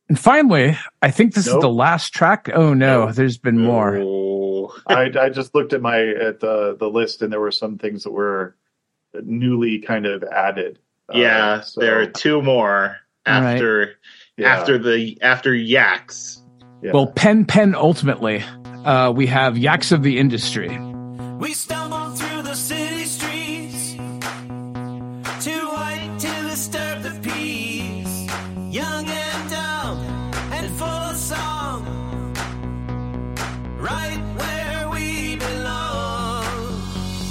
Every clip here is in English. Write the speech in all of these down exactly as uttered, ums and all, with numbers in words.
And finally, I think this nope. is the last track. Oh no, nope. there's been more. Oh. I, I just looked at my at the the list, and there were some things that were newly kind of added. Yeah, uh, so. There are two more after right. yeah. after the after Yaks. Yeah. Well, pen pen ultimately, uh, we have Yaks of the Industry. We stumble through the city streets, too white to disturb the peace, young and dumb and full of song, right where we belong.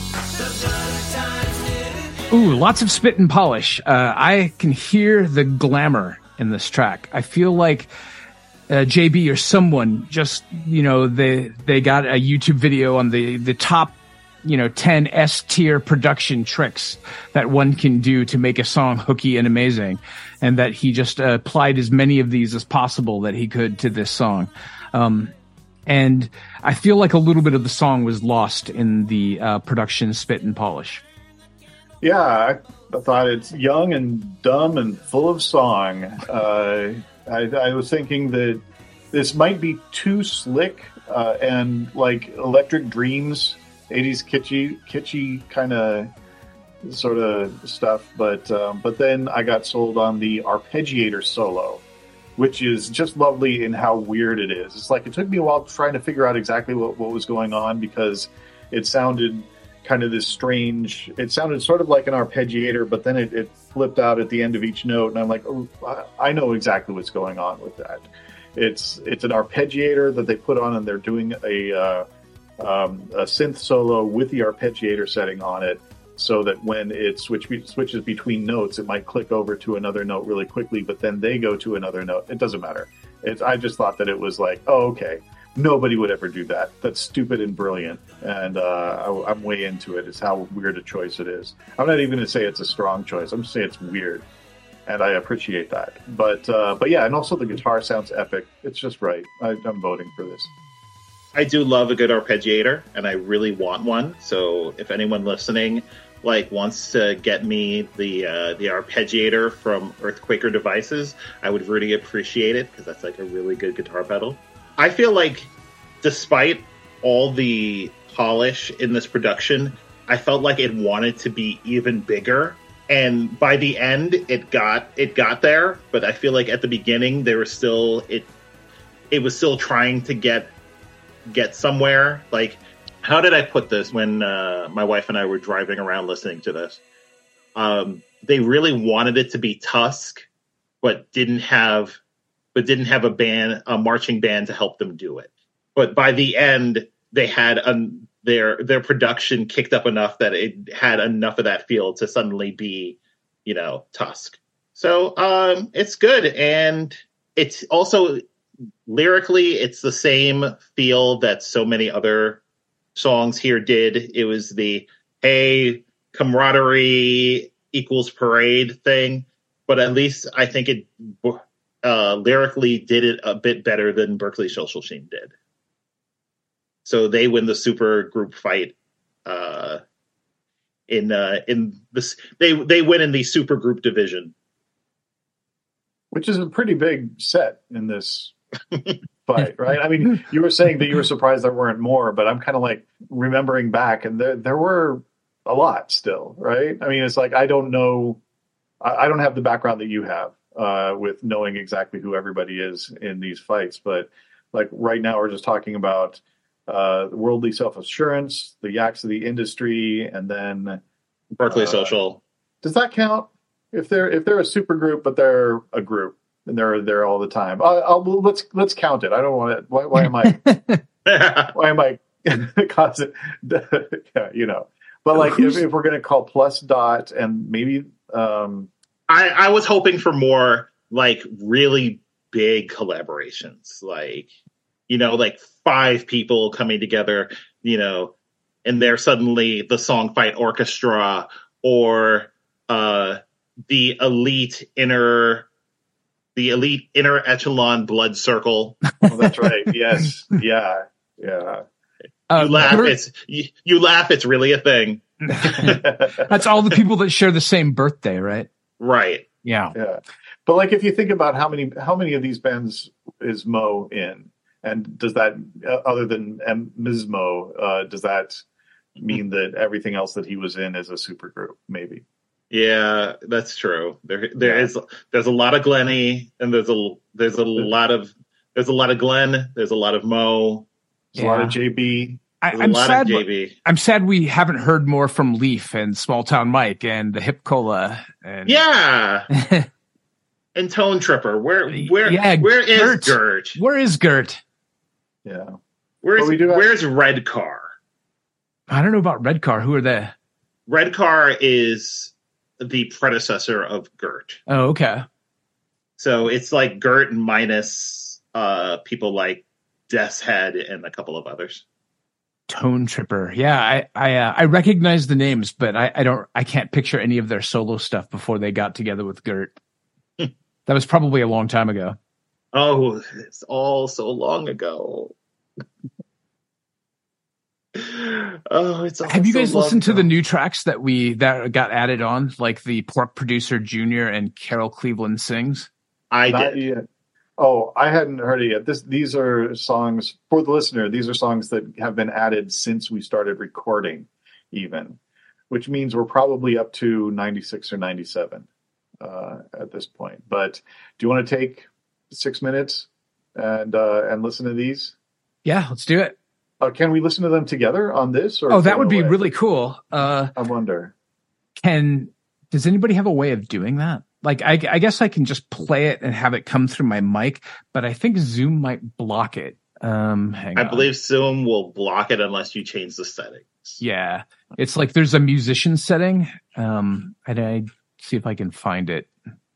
The good times did it. Ooh, lots of spit and polish. Uh, I can hear the glamour in this track. I feel like Uh, J B or someone just, you know, they they got a YouTube video on the, the top, you know, ten S tier production tricks that one can do to make a song hooky and amazing. And that he just uh, applied as many of these as possible that he could to this song. Um, and I feel like a little bit of the song was lost in the uh, production spit and polish. Yeah, I, I thought it's young and dumb and full of song. Uh I, I was thinking that this might be too slick uh, and like Electric Dreams, eighties kitschy, kitschy kind of sort of stuff. But um, but then I got sold on the arpeggiator solo, which is just lovely in how weird it is. It's like it took me a while trying to figure out exactly what, what was going on because it sounded kind of this strange, it sounded sort of like an arpeggiator, but then it, it flipped out at the end of each note, and I'm like, oh, I know exactly what's going on with that. It's it's an arpeggiator that they put on, and they're doing a, uh, um, a synth solo with the arpeggiator setting on it, so that when it switch, switches between notes, it might click over to another note really quickly, but then they go to another note. It doesn't matter. It's, I just thought that it was like, oh, okay. Nobody would ever do that. That's stupid and brilliant, and uh, I, I'm way into it. It's how weird a choice it is. I'm not even going to say it's a strong choice. I'm just saying it's weird, and I appreciate that. But uh, but yeah, and also the guitar sounds epic. It's just right. I, I'm voting for this. I do love a good arpeggiator, and I really want one. So if anyone listening like wants to get me the uh, the arpeggiator from Earthquaker Devices, I would really appreciate it because that's like a really good guitar pedal. I feel like despite all the polish in this production, I felt like it wanted to be even bigger. And by the end, it got it got there. But I feel like at the beginning, they were still it it was still trying to get get somewhere. Like, how did I put this when uh, my wife and I were driving around listening to this? Um, they really wanted it to be Tusk, but didn't have. but didn't have a band, a marching band to help them do it. But by the end, they had um, their their production kicked up enough that it had enough of that feel to suddenly be, you know, Tusk. So um, it's good, and it's also lyrically, it's the same feel that so many other songs here did. It was the hey, camaraderie equals parade thing, but at least I think it. Uh, lyrically did it a bit better than Berkeley Social Sheen did. So they win the super group fight uh, in uh, in this. They they win in the super group division, which is a pretty big set in this fight, right? I mean, you were saying that you were surprised there weren't more, but I'm kind of like remembering back, and there there were a lot still, right? I mean, it's like I don't know, I, I don't have the background that you have. Uh, with knowing exactly who everybody is in these fights. But like right now, we're just talking about uh, worldly self-assurance, the Yaks of the Industry, and then Berkeley uh, Social. Does that count? If they're if they're a super group, but they're a group and they're there all the time, I'll, I'll, let's let's count it. I don't want it. Why, why am I? why am I? Constant, yeah, you know. But like, if, if we're going to call Plus Dot and maybe. Um, I, I was hoping for more, like, really big collaborations. Like, you know, like five people coming together, you know, and they're suddenly the Song Fight Orchestra or uh, the elite inner, the elite inner echelon blood circle. Oh, that's right. Yes. Yeah. Yeah. Uh, you laugh. It's you, you laugh. It's really a thing. That's all the people that share the same birthday, right? Right. Yeah. Yeah. But like, if you think about how many how many of these bands is Mo in, and does that uh, other than M- Miz Mo, uh, does that mean that everything else that he was in is a supergroup? Maybe. Yeah, that's true. There, there Yeah. is. There's a lot of Glenny, and there's a there's a lot of there's a lot of Glenn. There's a lot of Mo. There's a lot Yeah. of J B. I, There's I'm a lot sad. of J B. I'm sad we haven't heard more from Leaf and Small Town Mike and the Hip Cola. And Yeah, and Tone Tripper. Where where Yeah, where is Gert. Gert? Where is Gert? Yeah. Where's Well, we do have- where's Red Car? I don't know about Red Car. Who are they? Red Car is the predecessor of Gert. Oh, okay. So it's like Gert minus uh, people like Death's Head and a couple of others. Tone Tripper. Yeah, I I, uh, I recognize the names, but I, I don't. I can't picture any of their solo stuff before they got together with Gert. That was probably a long time ago. Oh, it's all so long ago. Oh, it's all Have you so guys long listened to ago. the new tracks that we that got added on, like the Pork Producer Junior and Carol Cleveland Sings? I Not did. yet. Oh, I hadn't heard it yet. This, these are songs for the listener. These are songs that have been added since we started recording, even, which means we're probably up to ninety-six or ninety-seven uh, at this point. But do you want to take six minutes and uh, and listen to these? Yeah, let's do it. Uh, can we listen to them together on this? Or Oh, is that there would no be way? really cool. Uh, I wonder. can does anybody have a way of doing that? Like, I, I guess I can just play it and have it come through my mic, but I think Zoom might block it. Um, hang I on. believe Zoom will block it unless you change the settings. Yeah, it's like there's a musician setting. Um, and I see if I can find it.